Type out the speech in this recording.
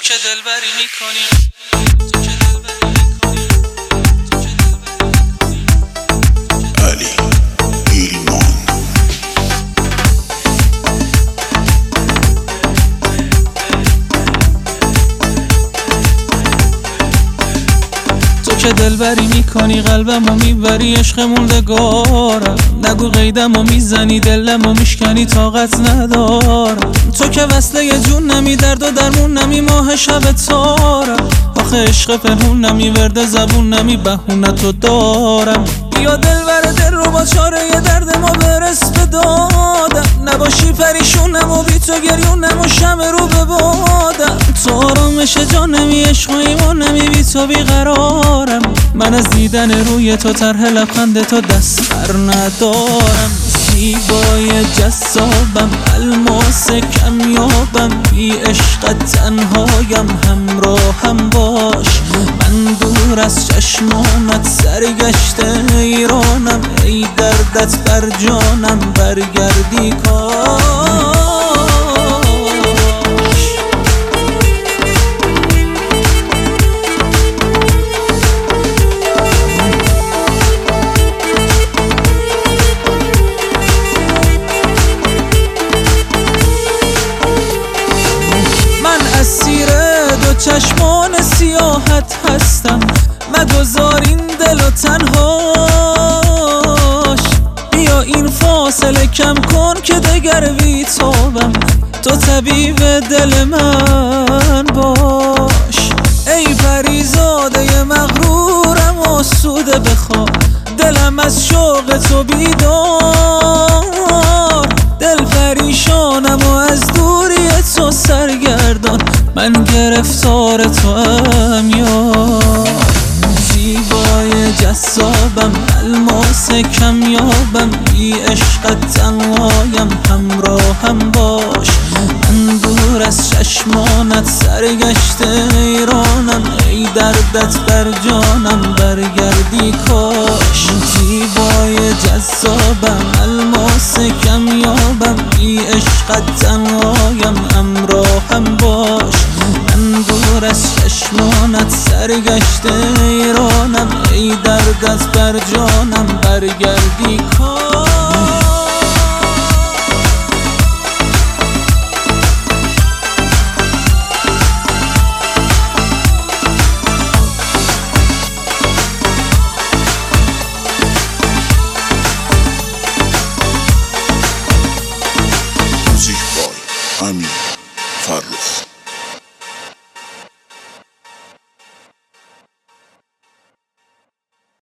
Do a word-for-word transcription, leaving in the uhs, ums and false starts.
که دلبری میکنی تو که دلبری میکنی تو که دلبری میکنی علی ایلمان تو که دلبری میکنی قلبمو میبری عشق موندگارم نگو قیدمو میزنی دلمو میشکنی طاقت ندارم تو که وصله جون نمی درد و درمون نمی ماه شب تارم آخه عشق پنهون نمی ورد زبون نمی بهونه تو دارم بیا دلبر دل رو با چاره درد ما برس به دادم نباشی پریشونم و بی تو گریونم و شمع رو به بادم تو آرامش جانمی عشق و ایمان نمی بی تو بیقرارم من از دیدن روی تو طرح لبخند تو دست بر ندارم زیبای جذابم الماس کمیابم بی عشقت تنهایم همراهم باش من دور از چشمانت سرگشته ایرانم ای دردت بر جانم برگردی کاش اسیر دو چشمان سیاحت هستم مگذار این دل و تنهاش بیا این فاصله کم کن که دگر بیتابم تو طبیب دل من باش ای پریزاده مغرورم آسوده بخواب دلم از شوق تو بیدار دل پریشانم و از دوری تو سرگردان من گرفتار تو هم یار زیبای جذابم الماس کمیابم بی عشقت تنهایم همراهم باش من دور از چشمانت سرگشته ایرانم ای دردت بر جانم برگردی کاش زیبای جذابم الماس کمیابم بی عشقت تنهایم همراهم باش من دور از چشمانت سرگشته ایرانم ای دردت بر جانم برگردی کاش موزیک بای امیر فرخ.